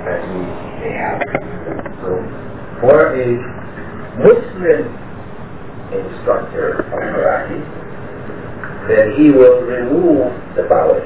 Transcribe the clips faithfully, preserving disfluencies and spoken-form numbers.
that we may have. So, for a Muslim instructor of karate, then he will remove the bowing.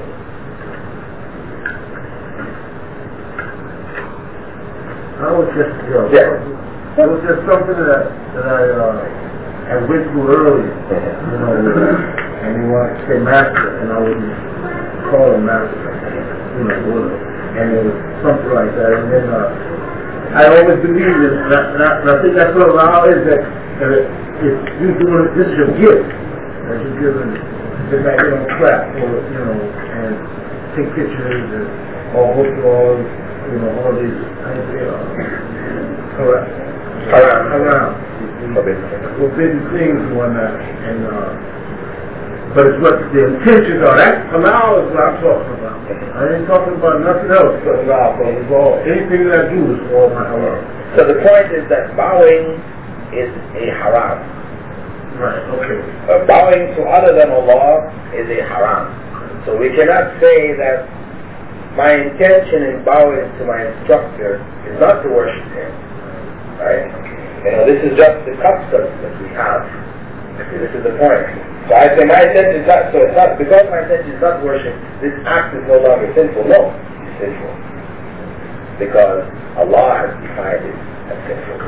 I was just, you know, yeah. it was just something that, that I, uh, I went through earlier, you know, and he wanted to say master, and I wouldn't call him master, you know, and it was something like that, and then, uh, I always believed it, and I, and I, and I think that's what allow is that, that if you doing it, this is your gift, that you're giving, just like, you know, clap, or, you know, and take pictures, and all hook all, you know, all these, I say, uh, around, around, around, forbidden things and whatnot, and, uh, but it's what the intentions are. That halal is what I'm talking about. I ain't talking about nothing else but halal, but it's all, anything that I do is all my halal. So the point is that bowing is a haram. Right, okay. Uh, bowing to other than Allah is a haram. So we cannot say that my intention in bowing to my instructor is not to worship him. Right? You know, this is just the custom that we have. This is the point. So I say my intention is not, so it's not, because my intention is not worship, this act is no longer sinful. No, it's sinful. Because Allah has defined it as sinful.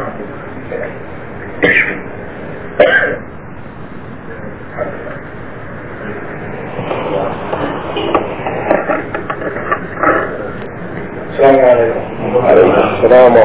Assalamu alaikum. Assalamu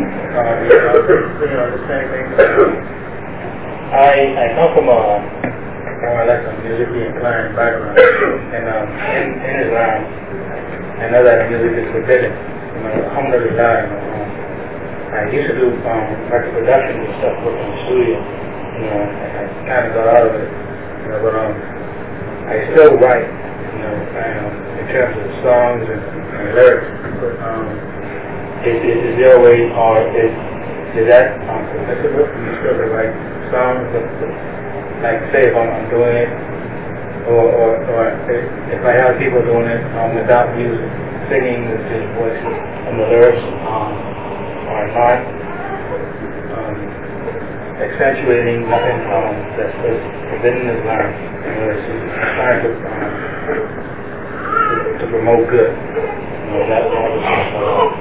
I I come from a more or less a musically inclined background, and um, in, in Islam, I know that music is forbidden. You know, alhamdulillah, you know, um, I used to do um, record production and stuff, work in the studio. You know, and I kind of got out of it. You know, but um, I still write. You know, um, in terms of songs and, and lyrics. But, um, is, is, is there a way, or is is that um, permissible for you still to write songs? But, but, like, say if I'm, I'm doing it, or, or, or if, if I have people doing it um, without music, singing with his voice and the lyrics um, are not um, accentuating nothing um, that's forbidden in Islam. You know, it's trying to, um, to, to promote good. You know, that's all the things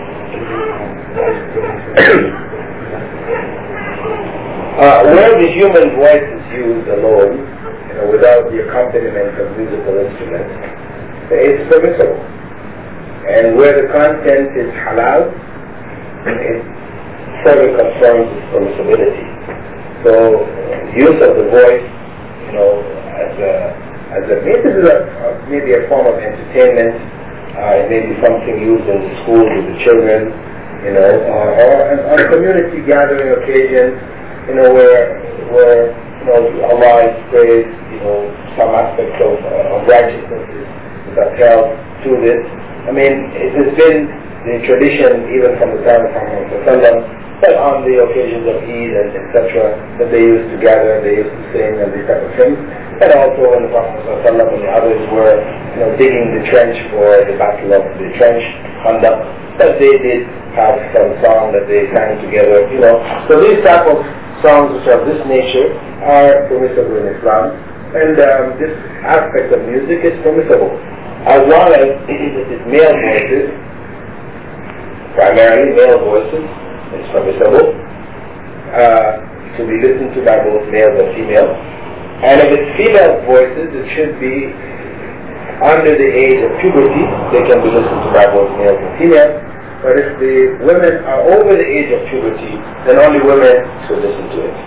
uh, where the human voice is used alone, you know, without the accompaniment of musical instruments, it's permissible. And where the content is halal, it further confirms its permissibility. So, use of the voice, you know, as a, as a maybe this is a, maybe a form of entertainment, uh, maybe something used in the schools with the children, you know, or, or on community gathering occasions, you know, where where you know Allah is praised, you know, some aspects of, uh, of righteousness is, is upheld through this. I mean, it has been the tradition even from the time of Muhammad, but on the occasions of Eid and et cetera, that they used to gather, they used to sing and these type of things. And also when the Prophet and the others were, you know, digging the trench for the battle of the trench conduct, but they did have some song that they sang together, you know. So these type of songs which are of this nature are permissible in Islam, and um, this aspect of music is permissible, as long as it is male voices, primarily male voices. It's permissible uh, to be listened to by both males and females. And if it's female voices, it should be under the age of puberty. They can be listened to by both males and females. But if the women are over the age of puberty, then only women should listen to it.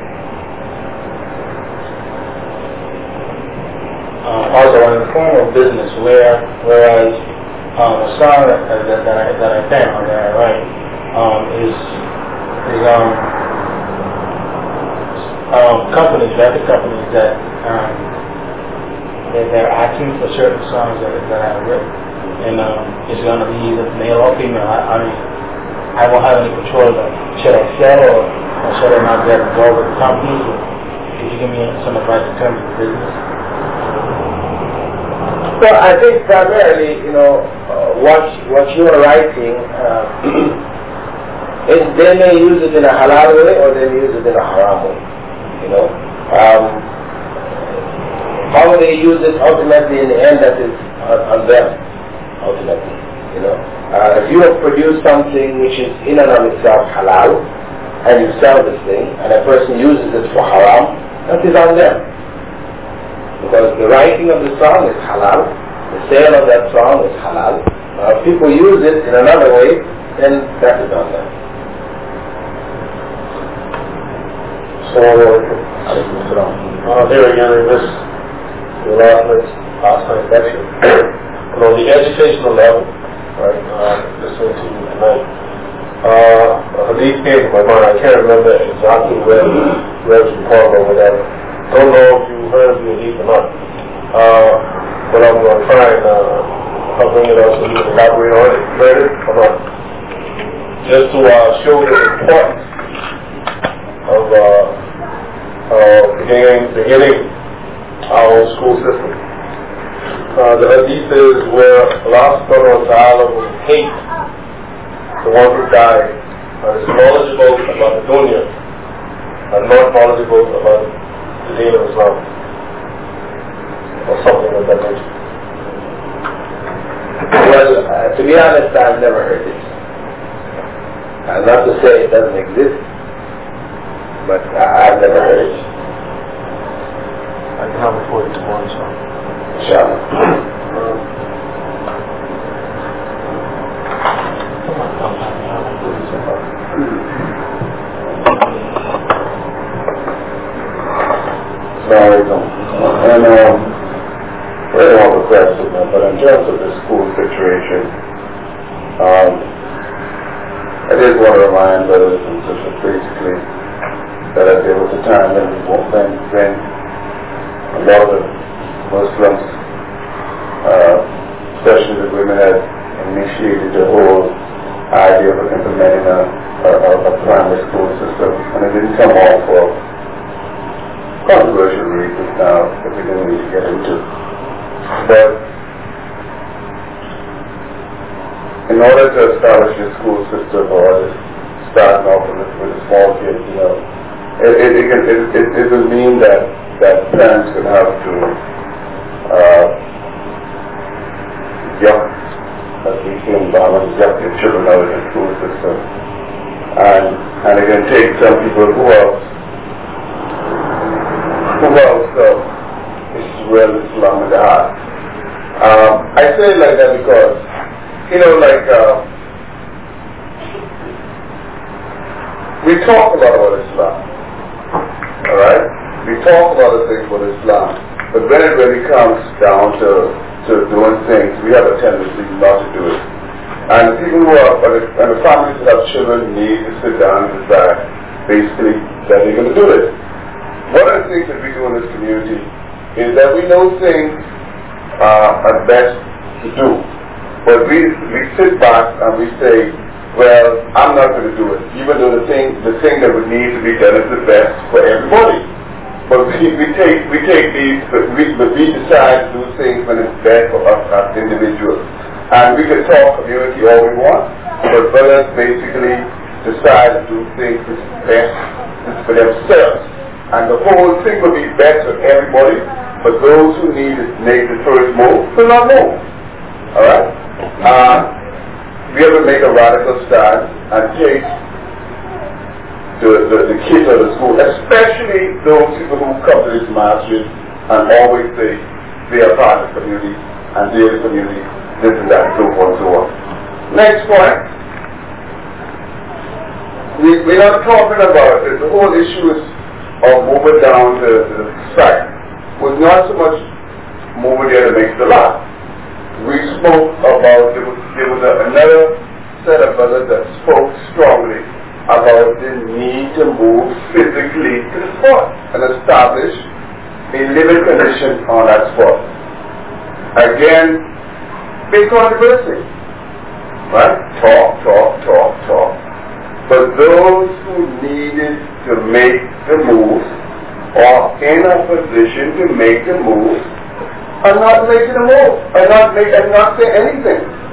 Uh, also, in the form of business, where whereas um, a song that, that, that I that I pen or that I write um, is is um, um, companies, record companies that um, that they're asking for certain songs that that I've written, and um, it's going to be either male or female. I, I mean, I won't have any control of it. Should I sell or, or should I not get involved with the companies? Or could you give me some advice in terms of business? Well, I think primarily, you know, uh, what what you are writing, uh, it, they may use it in a halal way or they may use it in a haram way. You know, um, how they use it ultimately in the end, that is on, on them. Ultimately, you know, uh, if you have produced something which is in and of itself halal, and you sell this thing, and a person uses it for haram, that is on them. Because the writing of the song is halal, the sale of that song is halal. Now, if people use it in another way, then that is on them. So, uh, there again, in this, the last night's, last night's lecture, but on the educational level, right, uh, listening to you tonight, uh, a hadith came to my mind. I can't remember exactly where, where it was recorded or whatever. Don't know if you heard the hadith or not. Uh, but I'm going to try and uh, I'll bring it up so you can elaborate on it. Read it or not? Just to uh, show the importance of uh, uh, beginning, beginning our own school system. Uh, the hadith is where Allah subhanahu wa ta'ala will hate the one who died and is knowledgeable about the dunya and not knowledgeable about the deen of Islam or something of that nature. Well, uh, to be honest, I've never heard it. Uh, not to say it doesn't exist, but uh, I've never heard it. I can have it for you tomorrow, inshallah. Inshallah. And um, we don't have a question, but in terms of the school situation, um, I did want to remind brothers and sisters basically that there was a time when, when, when a lot of the Muslims, uh, especially the women, had initiated the whole idea of implementing a, a, a primary school system, and it didn't come off for controversial reasons now that we didn't need to get into. But in order to establish a school system or starting off with a, with a small kid, you know, it, it, it, it, it, it will mean that, that parents can have to uh, yuck, as we see in Bahama, yuck their children out of the school system. And, and it can take some people who are who else uh, is well Islam in the heart. Um, I say it like that because, you know, like, uh, we talk a lot about Islam, alright? We talk a lot of things about Islam, but when it really comes down to, to doing things, we have a tendency not to do it. And people who are, and the families that have children need to sit down and decide, basically, that they're going to do it. One of the things that we do in this community is that we know things uh, are best to do. But we, we sit back and we say, well, I'm not going to do it, even though the thing the thing that would need to be done is the best for everybody. But we, we take we take these, but we, but we decide to do things when it's best for us as individuals. And we can talk community all we want, but brothers basically decide to do things which is best for themselves. And the whole thing will be best for everybody, but those who need to make the first move will not move. Alright? Uh, we have to make a radical start and take the, the, the kids of the school, especially those people who come to this masjid and always say they are part of the community and they are the community, this and that, so forth and so on. Next point. We, we're not talking about it. The whole issue is of moving down to, to the site was not so much moving there to make the lot. We spoke about, there was, there was a, another set of brothers that spoke strongly about the need to move physically to the spot and establish a living condition on that spot. Again, big controversy. Right? Talk, talk, talk, talk. But those who needed to make the move or in a position to make the move are not making the move, are not make, are not saying anything.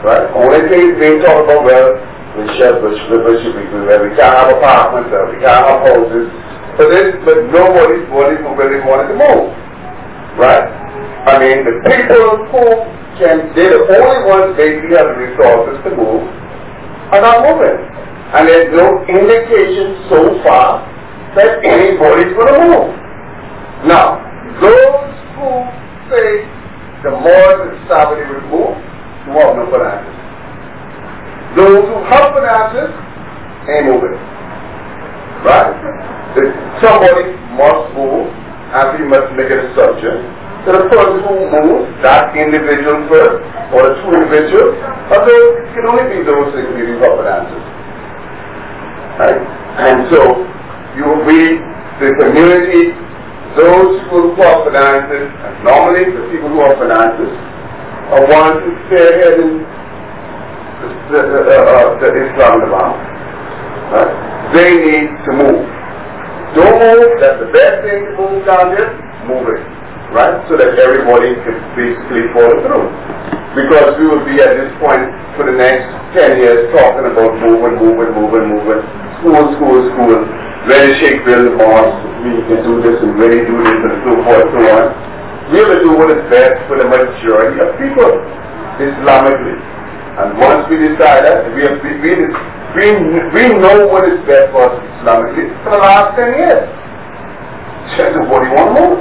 Right? Only thing being talked about, well, we should, we should, we should be doing, we can't have apartments, uh, we can't have houses, but this, but nobody's body really wanted to move. Right? I mean, the people who can, they're the only ones basically have the resources to move, are not moving. And there's no indication so far that anybody's going to move. Now, those who say the more the stability will move, who have no finances. Those who have finances ain't moving. Right? That somebody must move, and we must make an assumption that the person who moves, that individual first, or the two individuals, or those, it can only be those that can give you have finances. Right? And so, you will be the community, those who have finances, and normally the people who have finances, are ones who spearhead in the, the, uh, uh, the Islam Navam. Right? They need to move. Don't move, that's the best thing to move down there, move it. Right? So that everybody can basically follow through. Because we will be at this point for the next ten years talking about moving, moving, moving, moving, school, school, school, ready to shake build the mosque, we can do this and ready to do this and so forth and so on. We will do what is best for the majority of people, Islamically. And once we decide that, we, have, we, we, we know what is best for us Islamically for the last ten years. Just what do you want to move?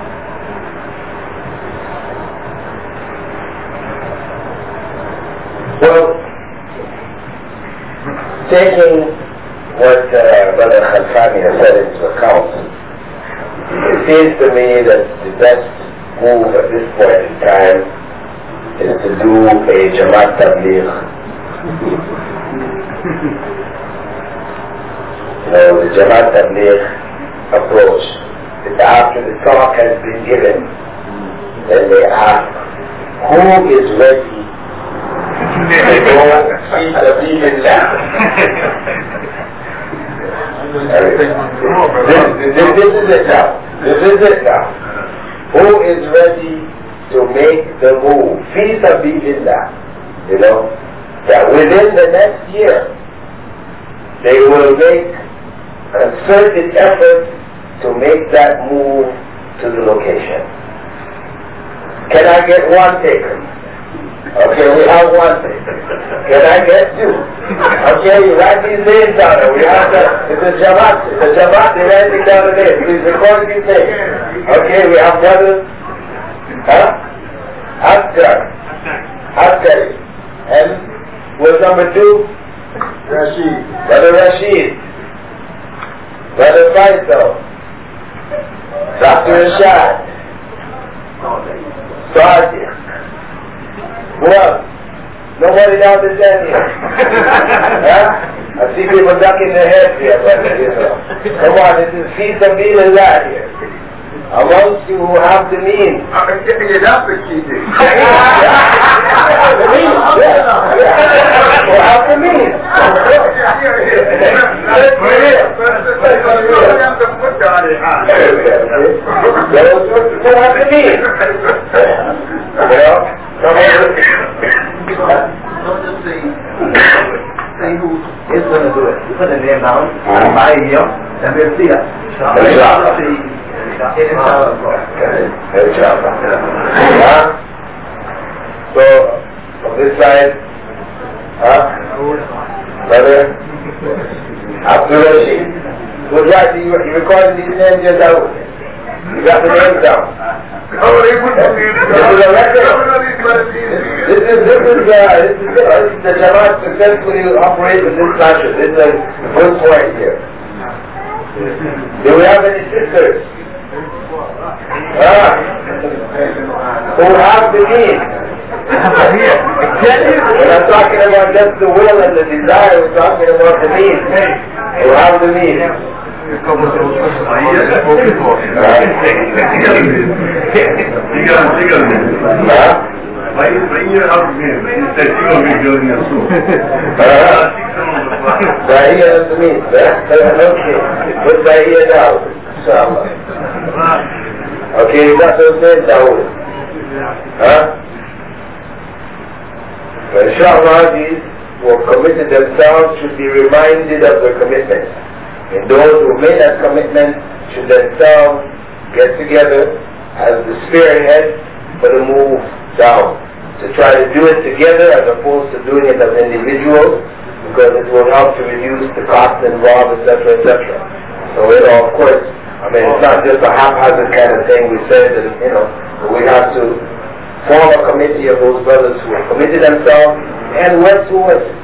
Well, taking what uh, Brother Khalfani has said into account, it seems to me that the best move at this point in time is to do a Jamaat Tabligh. You know, the Jamaat Tabligh approach. That after the talk has been given, then they ask, who is ready to go see the Billah? This, this, this is it now. This is it now. Who is ready to make the move? Fi sabilillah. You know, that within the next year, they will make a concerted effort to make that move to the location. Can I get one taker? Okay, we have one taker. Can I get two? Okay, you write these names down there. We have the, it's a Jamaat. It's a Jamaat, they write it down there. Please record these names. Okay, we have brothers. Huh? Askar. Askar. And what's number two? Rashid. Brother Rashid. Brother Faisal. Doctor Rashad. Sadiq. Who else? Nobody down the stand here. Huh? I see people ducking their heads here, but you know. Come on, this is Fi Sabilillah here. Amongst you who have the means. Yeah, that's the key thing. The means, yeah. Who have the means. Those who have the means. You know? Don't just say, say who is going to do it. You put the name down, buy a year, and we'll see it. Huh? So, from this side, huh? Brother Abdul Rashid. Good right, you, you recorded these names just out. You got the names down. This is a record. This is, this is, uh, this is, uh, this is the Jamaat successfully operates in this country. This is a good point here. Do we have any sisters? Ah, who have the need? We're not talking about just the will and the desire, we're talking about the need. Who have the need? Bahia is the mean. Okay. Put Bahia down. Inshallah. Okay, you got those names down. Huh? So inshallah, these who have committed themselves should be reminded of their commitments. And those who made that commitment should themselves get together as the spearhead for the move down. To try to do it together as opposed to doing it as individuals, because it will help to reduce the cost involved, et cetera, et cetera. So, you know, of course, I mean, it's not just a haphazard kind of thing. We said that, you know, we have to form a committee of those brothers who have committed themselves and work towards it.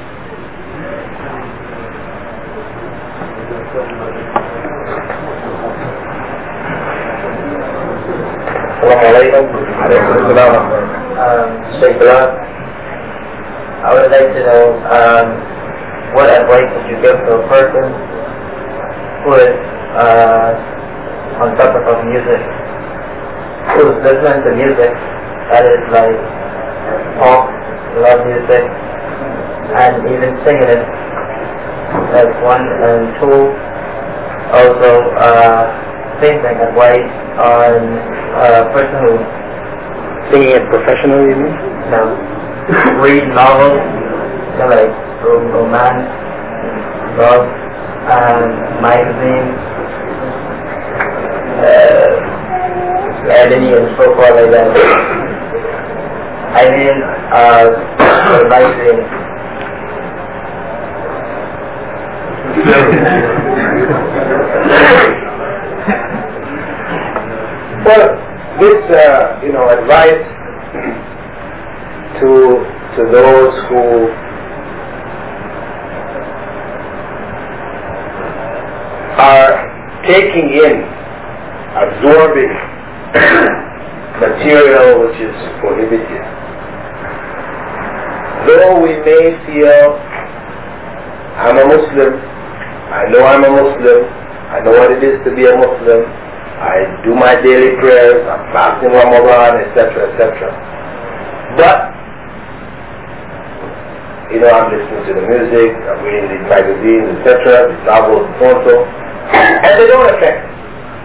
Assalamu alaikum. Alaykum assalam. Um, Sheikh Bilal, I would like to know um, what advice would you give to a person who is uh, on top of music, who is listening to music that is like pop, love music, and even singing it. That's one, and two, also uh, same thing, advice on a person who Singing it professionally, you mean? No. Read novels, you know, like romance, love, and magazines, uh, editing and so forth like that. I mean, uh, advising. Well, this, uh, you know, advice to to those who are taking in, absorbing material which is prohibited. Though we may feel, I'm a Muslim, I know I'm a Muslim, I know what it is to be a Muslim, I do my daily prayers, I'm fasting Ramadan, et cetera, et cetera. But, you know, I'm listening to the music, I'm reading these magazines, et cetera, these novels, and so and so, and they don't affect me.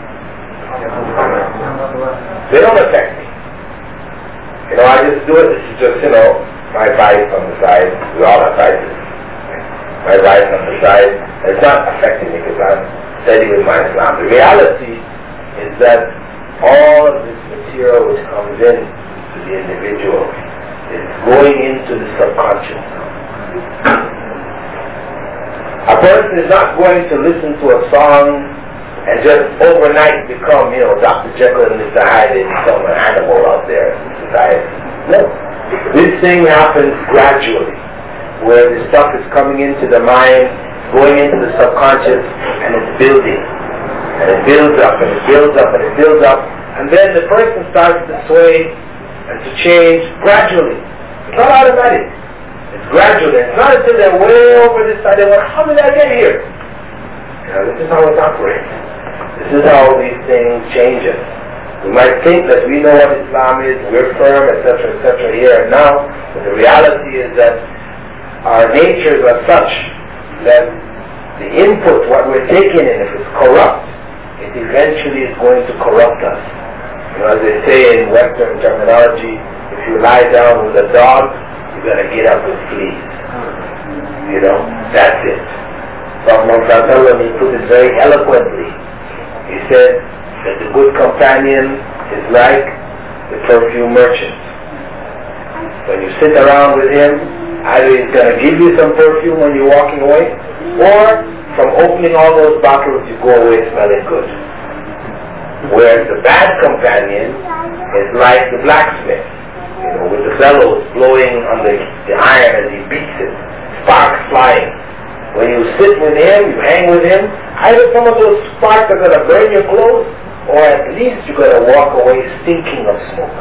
They don't affect me. You know, I just do it, this is just, you know, my vice on the side. We all have vices. My vice on the side. It's not affecting me because I'm steady with my Islam. The reality is that all of this material which comes in to the individual is going into the subconscious. A person is not going to listen to a song and just overnight become, you know, Doctor Jekyll and Mister Hyde and become an animal out there in society. No. This thing happens gradually, where the stuff is coming into the mind, going into the subconscious, and it's building. And it builds up, and it builds up, and it builds up, and then the person starts to sway and to change gradually. It's not automatic. It's gradual. It's not until they're way over this side, they're like, how did I get here? You know, this is how it operates. This is how these things change us. We might think that we know what Islam is, we're firm, et cetera, et cetera, here and now, but the reality is that our natures are such that the input, what we're taking in, if it's corrupt, it eventually is going to corrupt us. You know, as they say in Western terminology, if you lie down with a dog, you gotta get up with fleas. You know, that's it. Prophet Muhammad, he put it very eloquently. He said that the good companion is like the perfume merchant. When you sit around with him, either he's gonna give you some perfume when you're walking away, or from opening all those bottles, you go away smelling good. Whereas the bad companion is like the blacksmith, you know, with the bellows blowing on the, the iron as he beats it, sparks flying. When you sit with him, you hang with him, either some of those sparks are going to burn your clothes, or at least you're going to walk away stinking of smoke.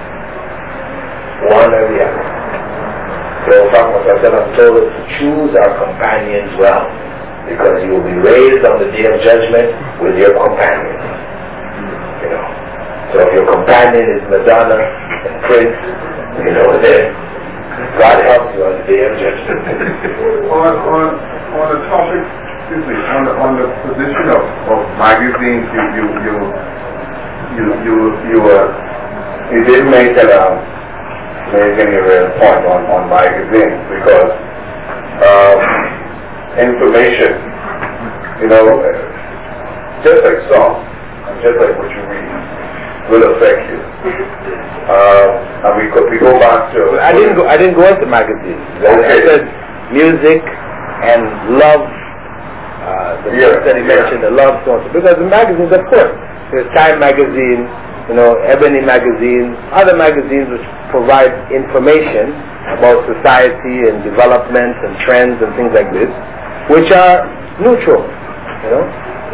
One or the other. So Prophet told us to choose our companions well, because you will be raised on the day of judgment with your companions. You know. So if your companion is Madonna and Prince, you know, then God helps you on the day of judgment. on on on the topic, excuse me, on the on the position of, of magazines, you you you you you you uh, you did make a um, making a real point on, on magazines because um, information, you know, just like songs, just like what you read, will affect you. Uh, and we go, we go back to... I didn't go, I didn't go into magazines. Okay. I said music and love, uh, the yeah, book that he yeah. mentioned, the love songs. Because the magazines, of course, there's Time magazine, you know, Ebony magazine, other magazines which provide information about society and development and trends and things like this, which are neutral, you know.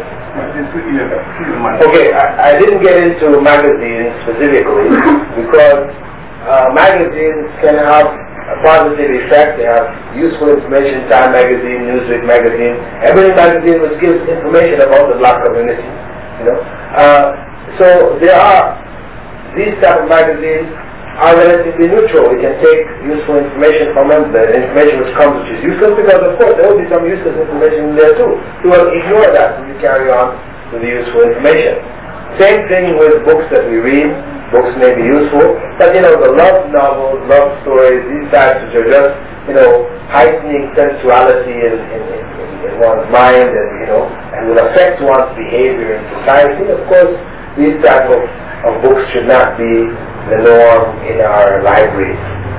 Okay, I, I didn't get into magazines specifically because uh, magazines can have a positive effect. They have useful information. Time magazine, Newsweek magazine, Ebony magazine, which gives information about the black community. You know, uh, so there are these type of magazines are relatively neutral. We can take useful information from them, the information which comes which is useless, because of course there will be some useless information in there too. You will ignore that when you carry on with the useful information. Same thing with books that we read. Books may be useful, but you know, the love novels, love stories, these types which are just, you know, heightening sensuality in, in, in, in one's mind and, you know, and will affect one's behavior in society. Of course, these type of, of books should not be the norm in our libraries.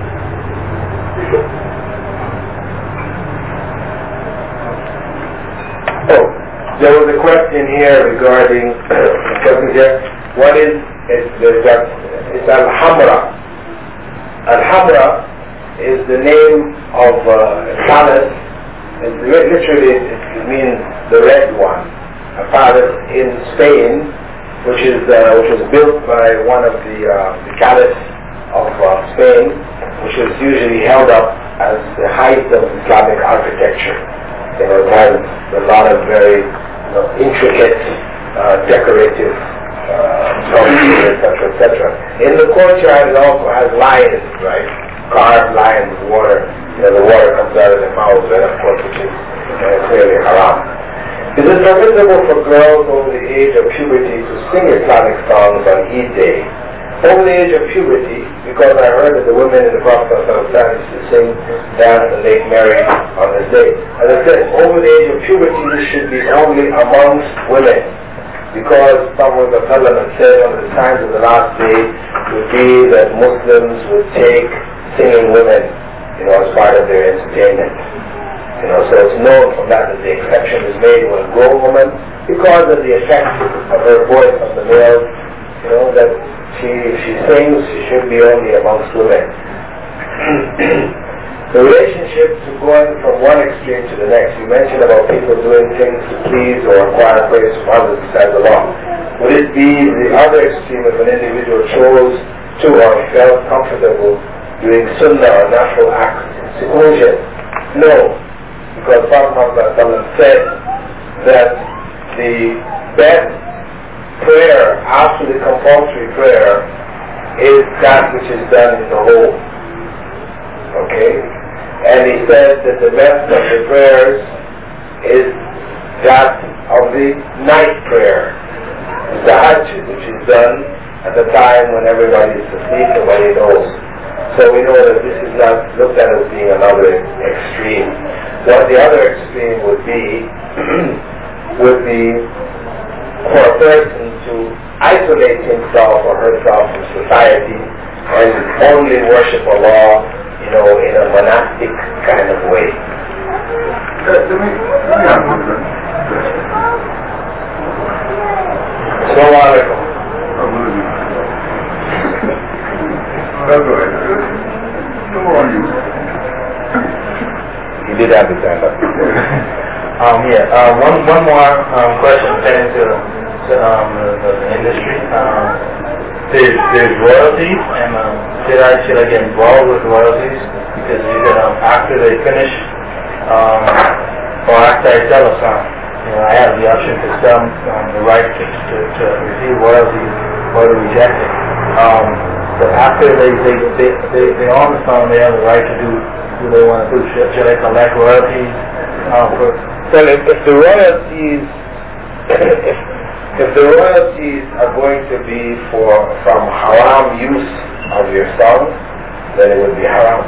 Oh, there was a question here regarding question here. What is it? It's Al-Hamra. Al-Hamra is the name of uh, a palace. It, literally, it, it means the red one. A palace in Spain, which is uh, which was built by one of the, uh, the caliphs of uh, Spain, which is usually held up as the height of Islamic architecture. You know, it has a lot of very you know, intricate, uh, decorative uh, sculpture, et cetera, et cetera. In the courtyard, it also has lions, right? Carved lions with water. You know, the water comes out of their mouths, right? Of course, which is uh, clearly haram. Is it permissible for girls over the age of puberty to sing Islamic songs on Eid Day? Over the age of puberty, because I heard that the women in the Prophet used to sing, dance, and make merry on this day. As I said, over the age of puberty, this should be only amongst women. Because Prophet had said one of the signs of the last day would be that Muslims would take singing women, you know, as part of their entertainment. You know, so it's known from that that the exception is made when a grown woman, because of the effect of her voice on the male, you know, that she, if she sings, she should be only amongst women. The relationship to going from one extreme to the next, you mentioned about people doing things to please or acquire praise from others besides Allah. Would it be the other extreme if an individual chose to or felt comfortable doing sunnah or natural acts in seclusion? No. Because Prophet said that the best prayer after the compulsory prayer is that which is done in the home. Okay? And he said that the best of the prayers is that of the night prayer, the tahajjud, which is done at the time when everybody is asleep and nobody knows. So we know that this is not looked at as being another extreme. What the other extreme would be, would be for a person to isolate himself or herself from society and only worship Allah, you know, in a monastic kind of way. Assalamu alaikum. You did have the stand up. um, yeah, uh, one one more um, question pertaining to, to um, the, the industry. Um, there's, there's royalties, and um, should I should I get involved with royalties? Because you could, um, after they finish, um, or after I sell a song, you know, I have the option to sell um, the right to, to, to receive royalties or to reject it. Um, so after they they, they, they they own the song, they have the right to do what they want to do. Should, should I collect royalties? Um, for, well, if, if the royalties, if, if the royalties are going to be for from haram use of your song, then it would be haram.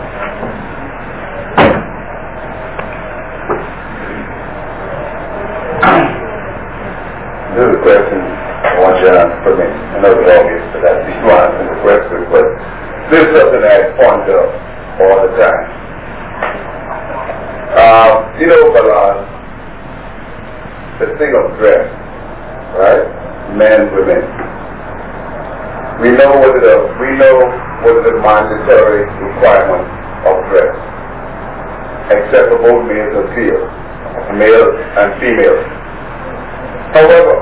This is a question I want you to answer for me. I know the audience, but that's you answering the question, but this is something I ponder all the time. Uh, you know, Balan, the thing of dress, right? Men, women. We know what the we know what the mandatory requirements of dress, except for both males and females, male and female. However,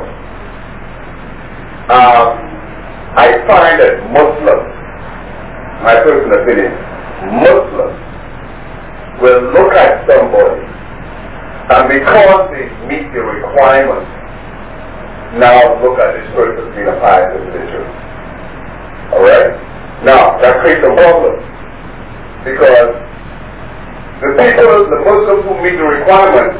uh, I find that Muslims, my personal opinion, Muslims will look at somebody, and because they meet the requirements, now look at this person being a pious individual. Alright? Now, that creates a problem. Because the people, the Muslims who meet the requirements,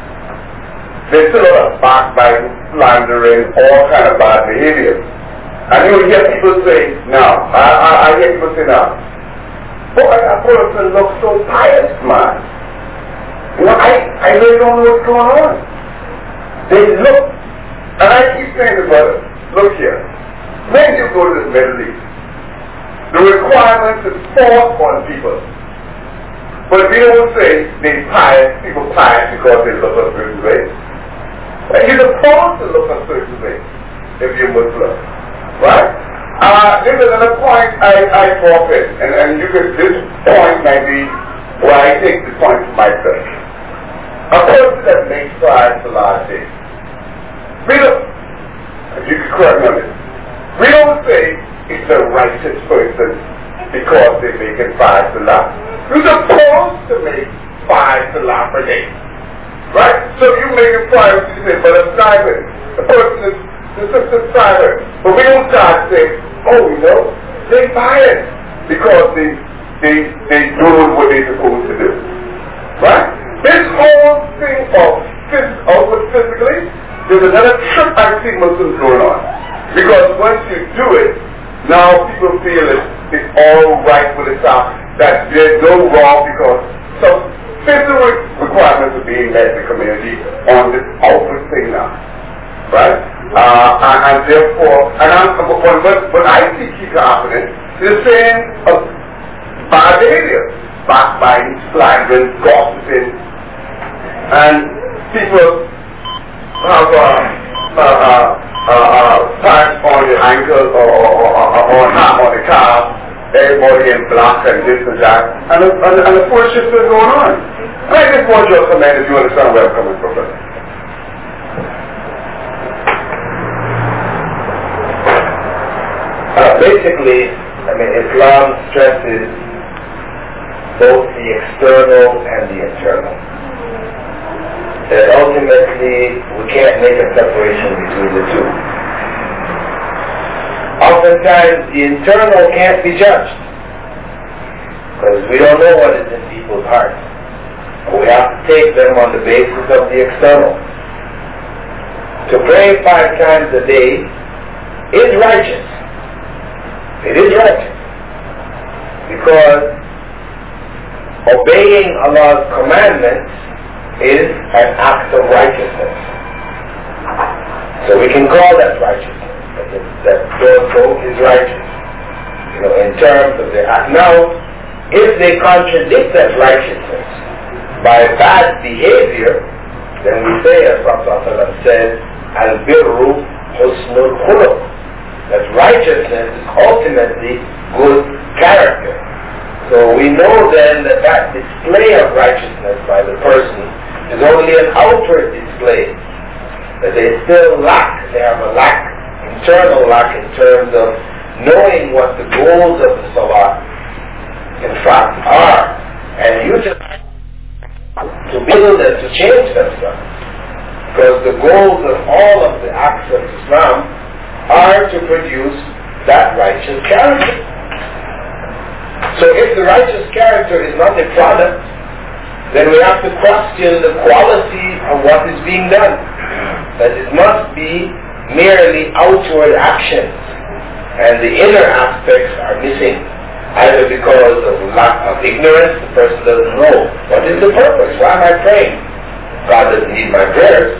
they still have backbiting, slandering, all kind of bad behavior. And you will hear people say, now, I, I, I hear people say now, boy, that person looks so pious, man. You know, I, I really don't know what's going on. They look, and I keep saying to brother, look here, when you go to the Middle East, the requirements is forced on people. But we don't say they pious, people pious because they look a certain way. And you're supposed to look a certain way if you're Muslim. Right? Uh, there's another point I, I forfeit, and, and you could, this point might be where I take the point for myself. A person that makes five Salah days, we don't, you can correct me on this, we don't say it's a righteous person because they're making five Salah. You're supposed to make five Salah per day. Right? So you make it five, you say, but it's silent. The person is, the sister's silent. But we don't start saying, oh, you know, they biased because they, they, they doing what they're supposed to do. Right? This whole thing of phys- outward physically, there's another trip I see Muslims going on. Because once you do it, now people feel it, it's all right with Islam, that there's no wrong because some physical requirements are being met in the community on this outward thing now. Right? Uh, and, and therefore, and I'm, when, when I see keep happening, they're saying of bad behavior, backbiting, slandering, gossiping, and people have uh, uh, uh, uh, uh, patch on the ankle or, or, or, or, or ham on the calf, everybody in black and this and that, and the, and, and the poor shit is going on. And I just want your comment if you understand where I'm coming from. Uh, basically, I mean, Islam stresses both the external and the internal. That ultimately we can't make a separation between the two. Oftentimes the internal can't be judged because we don't know what is in people's hearts. We have to take them on the basis of the external. To pray five times a day is righteous. It is righteous because obeying Allah's commandments is an act of righteousness. So we can call that righteousness. That so is righteous. You know, in terms of their act. Now, if they contradict that righteousness by bad behavior, then we say, as Prophet said, Al-birru husnul khuluq. That righteousness is ultimately good character. So we know then that that display of righteousness by the person is only an outward display. That they still lack, they have a lack, internal lack in terms of knowing what the goals of the Salah in fact are. And you just to build and to change that stuff. Because the goals of all of the acts of Islam are to produce that righteous character. So if the righteous character is not a product, then we have to question the quality of what is being done. That it must be merely outward actions, and the inner aspects are missing. Either because of lack of ignorance, the person doesn't know what is the purpose. Why am I praying? God doesn't need my prayers.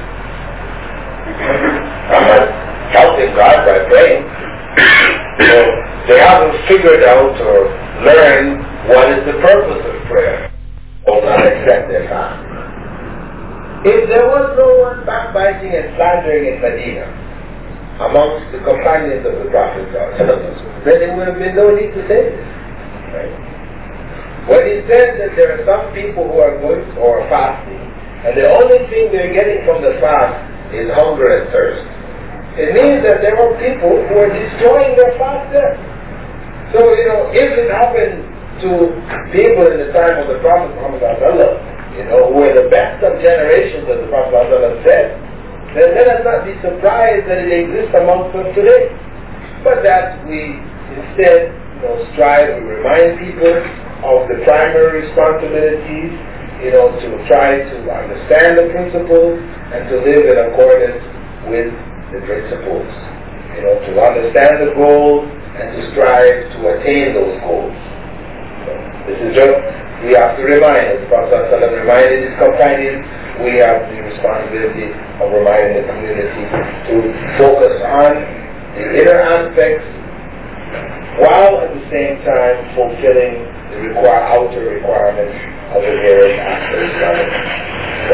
I'm not helping God by praying. So they haven't figured out or learned what is the purpose of prayer. Or not accept their fast. If there was no one backbiting and slandering in Medina amongst the companions of the Prophet, then there would have been no need to say this. Right? When he said that there are some people who are going or fasting, and the only thing they're getting from the fast is hunger and thirst, it means that there were people who are destroying their fast there. So, you know, if it happened to people in the time of the Prophet Muhammad, you know, who were the best of generations, as the Prophet said, then let us not be surprised that it exists amongst us today. But that we instead, you know, strive to remind people of the primary responsibilities, you know, to try to understand the principles and to live in accordance with the principles. You know, to understand the goals and to strive to attain those goals. So this is just, we have to remind, as the Prophet ﷺ reminded his companions, we have the responsibility of reminding the community to focus on the inner aspects while at the same time fulfilling the require, outer requirements of the various aspects of it. So,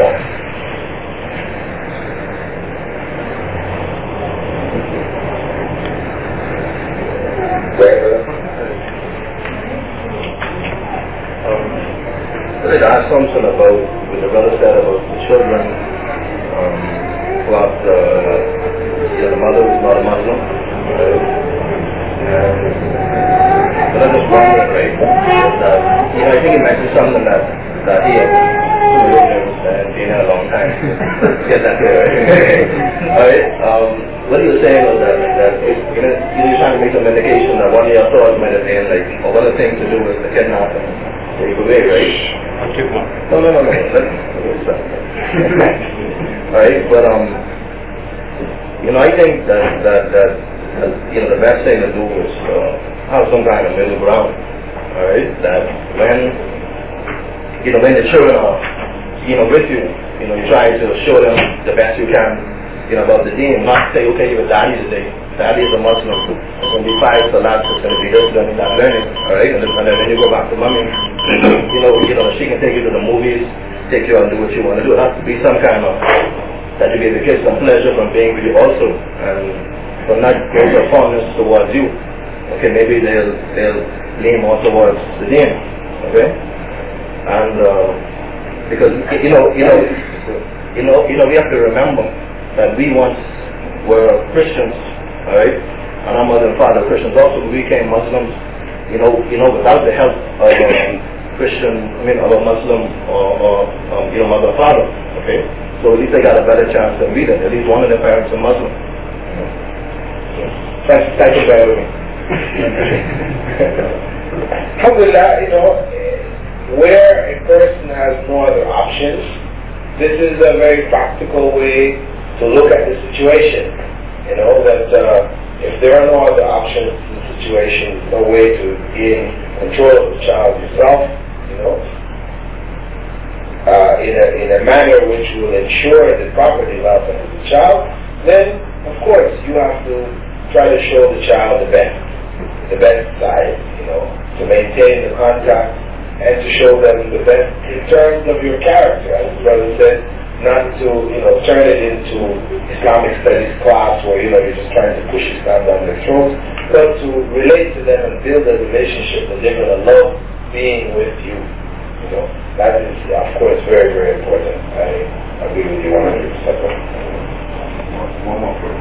I think I asked something about what the brother said about the children, um, about uh, you know, the mother who's not a Muslim. Right? And, but I'm just wondering, right, that, you know, I think he mentioned something that, that he had and been here a long time. Get that clear, right? Alright, um, what he was saying was that, that if, you know, he was trying to make some indication that one of your thoughts might have been, like, or one of the things to do was to kidnap him. Take away, right? I'll keep one. No, no, no, no. Let's Alright, but um, you know, I think that that that uh, you know the best thing to do is uh, have some kind of middle ground. Alright, that when you know when the children are you know with you, you know you try to show them the best you can, you know about the deen. Not say, okay, you're daddy today. Daddy is a Muslim. It's going to be five salats. It's going to be this, going to be that learning. All right, and then, and then when you go back to mommy, you know, you know, she can take you to the movies, take you out and do what you want to do. It has to be some kind of that you give the kids some pleasure from being with you also, and from not going to fondness towards you. Okay, maybe they'll they'll lean more towards the deen. Okay, and uh, because you know, you know, you know, you know, we have to remember that we once were Christians. Alright, and our mother and father are Christians also, we became Muslims, you know, you know, without the help of a Christian, I mean, of a Muslim or, or um, you know, mother and father, okay? So at least they got a better chance than we did. At least one of their parents are Muslim. Thank you, thank you very much. Alhamdulillah, you know, where a person has no other options, this is a very practical way to look at the situation. You know, that uh, if there are no other options in the situation, there's no way to gain control of the child yourself, you know, uh, in, a, in a manner which will ensure the proper development of the child, then, of course, you have to try to show the child the best, the best side, you know, to maintain the contact and to show them the best in terms of your character. As the brother said, not to, you know, turn it into Islamic studies class where, you know, you're just trying to push Islam down their throats, but to relate to them and build a relationship and live in a love being with you. You know, that is, of course, very, very important. I agree with you one hundred percent. One more question.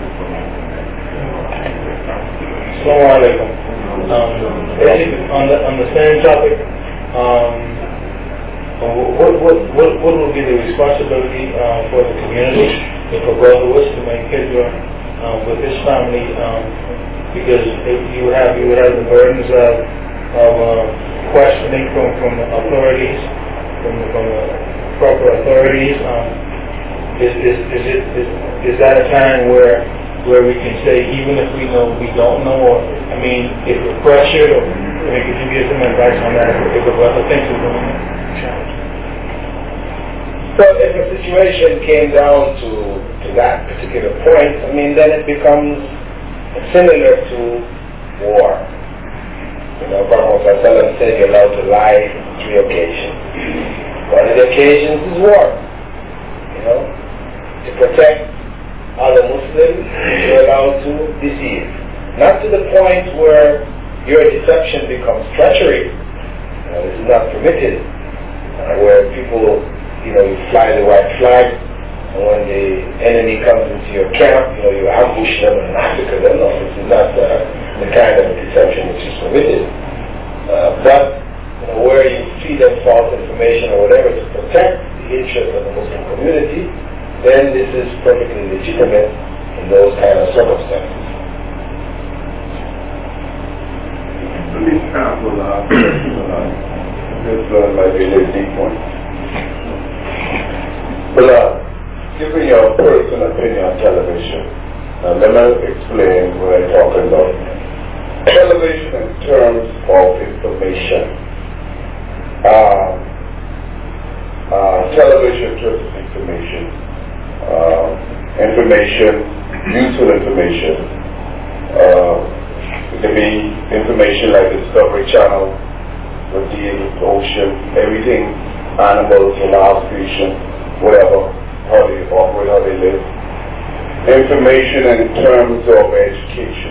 Assalamu alaikum. Um, on the on the same topic, um, What, what, what, what will be the responsibility uh, for the community and for Brother Woods to make Hijrah um, with his family? Um, because if you have you would have the burdens of, of uh, questioning from, from the authorities, from the, from the proper authorities. Um, is, is, is, it, is, is that a time where where we can say, even if we know we don't know, or I mean, if we're pressured or Maybe could you give some advice on that if the brother thinks we're doing it? So if a situation came down to, to that particular point, I mean, then it becomes similar to war. You know, Prophet ﷺ said you're allowed to lie on three occasions. One of the occasions is war. You know, to protect other Muslims, you're allowed to deceive. Not to the point where your deception becomes treachery. You know, this is not permitted. Uh, where people, you know, you fly the white flag, and when the enemy comes into your camp, you know, you ambush them and massacre them. No, this is not uh, the kind of deception which is permitted. Uh, but, you know, where you feed them false information or whatever to protect the interest of the Muslim community, then this is perfectly legitimate in those kind of circumstances. Let me sample uh, this uh, might be a little deep one. But uh, give me your personal opinion on television. Now let me explain what I'm talking about. Television in terms of information. Uh, uh, television in terms of information. Uh, information, useful information. Uh, it can be information like Discovery Channel, what deals with the ocean, everything, animals, wild creation, whatever, how they operate, how they live. Information in terms of education.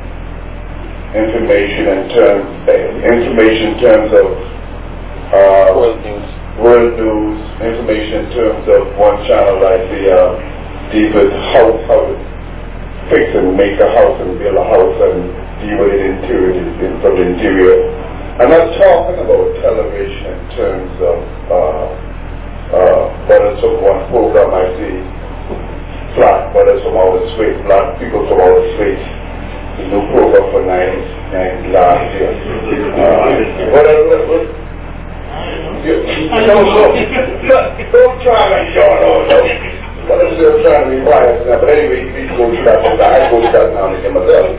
Information in terms, uh, information in terms of uh, world news. World news. Information in terms of one channel like the uh, deal with house, how to fix and make a house and build a house and deal with it interior, from the interior. I'm not talking about television in terms of uh, uh, but it's from one program I see flat, but it's from outer space, black people from outer space. The new program for ninety, ninety last year. Uh, but uh, but, you, no, no, don't try like you don't know. But I'm still trying to be quiet now. But anyway, we go through that. I go through that now and again myself.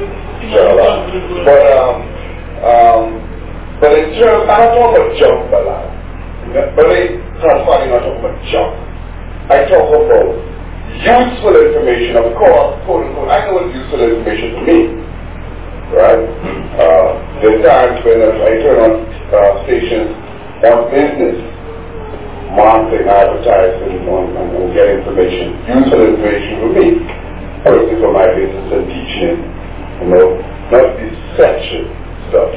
But um, um, but in terms, I don't talk about junk a lot. But they start fighting, I talk about junk. I talk about useful information. Of course, quote unquote, I know it's useful information for me. Right? Uh, there's times when I turn on uh, stations on business, marketing, advertising, on, on, on get information, useful information for me, personally for my business and teaching, you know, not deception stuff.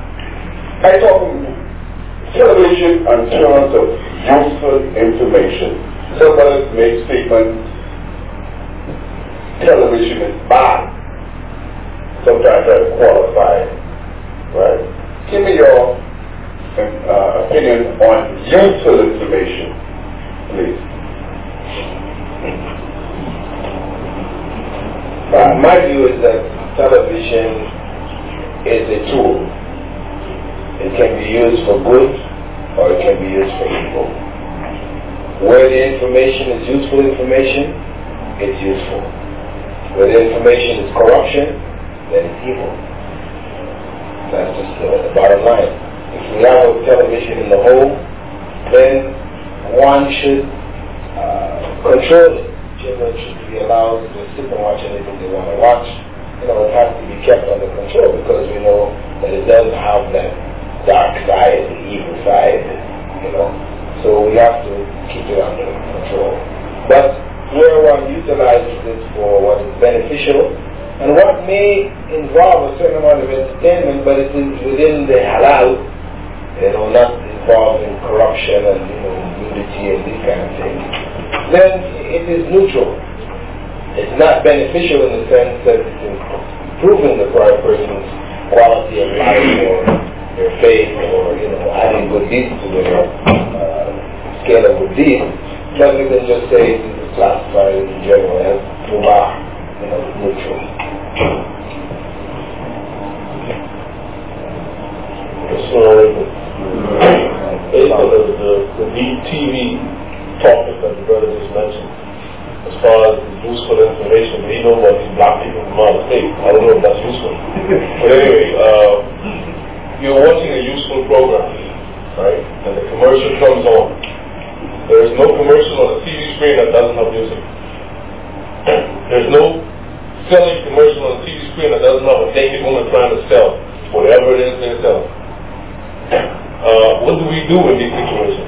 I talk about television in terms of useful information. Somebody makes statements, television is bad. Sometimes I qualify it, right? Give me your uh, opinion on useful information, please. Uh, my view is that television is a tool. It can be used for good or it can be used for evil. Where the information is useful information, it's useful. Where the information is corruption, then it's evil. That's just uh, the bottom line. If we have a television in the home, then one should uh, control it. Children should be allowed to sit and watch anything they want to watch. You know, it has to be kept under control because we know that it does have that dark side, the evil side, you know. So we have to keep it under control. But where one utilizes it for what is beneficial and what may involve a certain amount of entertainment, but it is within the halal, you know, not involving corruption and, you know, nudity and these kind of things, then it is neutral. It's not beneficial in the sense that it's improving the person's quality of life or their faith or, you know, adding good deeds to their uh, scale of good deeds, but we can just say it is classified in general as mubah, you know, neutral. So, based on the, the, the T V topic that the brother just mentioned, as far as useful information, we know about these black people from out of state. I don't know if that's useful. But anyway, uh, you're new program, right? And the commercial comes on. There is no commercial on a T V screen that doesn't have music. There's no selling commercial on a T V screen that doesn't have a naked woman trying to sell whatever it is they're selling. Uh, what do we do in these situations?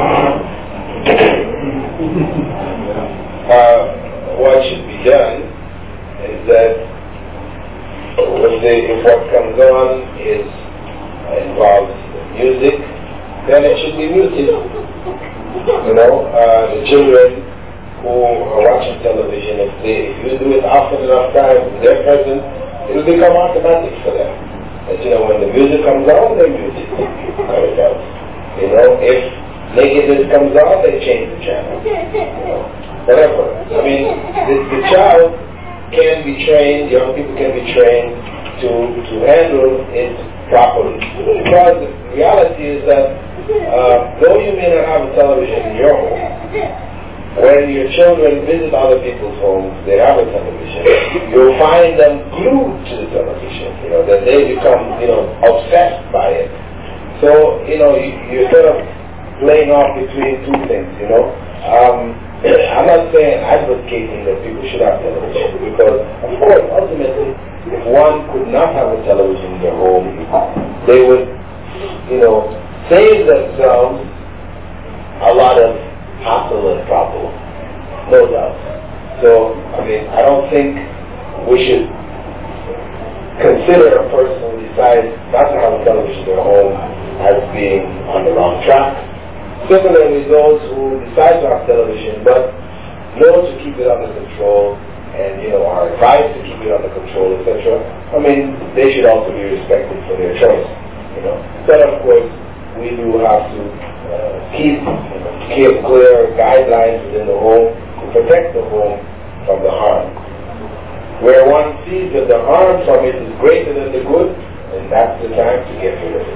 uh, what should be done is that if, the, if what comes on is uh, involves music, then it should be muted. You know, uh, the children who are watching television, if, they, if you do it often enough times, they're present, it will become automatic for them. But you know, when the music comes on, they mute it. How it does. You know, if nakedness comes on, they change the channel. You know, whatever. I mean, the, the child can be trained, young people can be trained to, to handle it properly. Because the reality is that uh, though you may not have a television in your home, when your children visit other people's homes, they have a television, you'll find them glued to the television, you know, that they become, you know, obsessed by it. So, you know, you, you're sort of playing off between two things, you know. Um, I'm not saying advocating that people should have television, because, of course, ultimately, if one could not have a television in their home, they would, you know, save themselves a lot of hassle and problem, no doubt. So, I mean, I don't think we should consider a person who decides not to have a television in their home as being on the wrong track. Similarly, those who decide to have television but know to keep it under control and, you know, are advised to keep it under control, et cetera, I mean, they should also be respected for their choice, you know. But of course, we do have to uh, keep, you know, keep clear guidelines within the home to protect the home from the harm. Where one sees that the harm from it is greater than the good, then that's the time to get rid of it.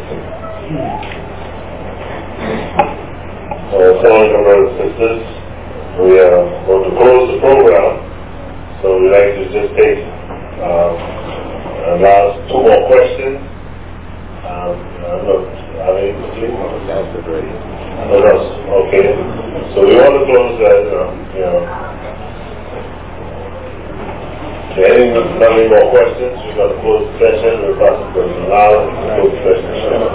So, Assalamualaikum, brothers and sisters. We are going to close the program, so we'd like to just take um, last two more questions. Um, I'm not, I mean, that's the great. What else? Okay. So we want to close that, um, you know. Okay, any, any more questions? We're going to close the session. We're about to close the loud and close the session.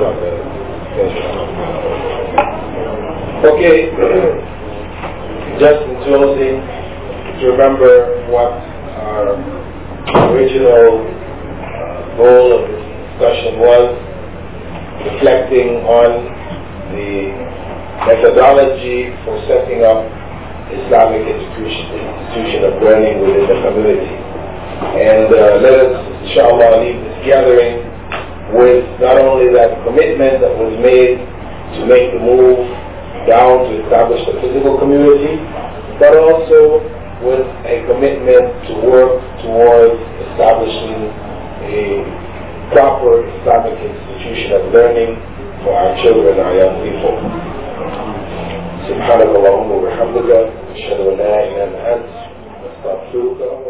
Okay. Just in closing, to remember what our original uh, goal of this discussion was, reflecting on the methodology for setting up Islamic institution, institution of learning within the community. And uh, let us, inshallah, leave this gathering with not only that commitment that was made to make the move down to establish the physical community, but also with a commitment to work towards establishing a proper Islamic institution of learning for our children, our young people. سبحانك اللهم وبحمدك أشهد أن لا إله إلا أنت أستغفرك